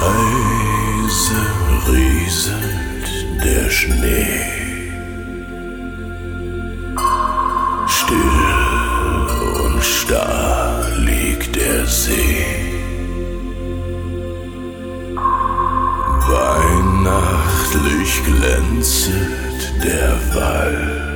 Leise rieselt der Schnee, still und starr liegt der See. Weihnachtlich glänzet der Wald.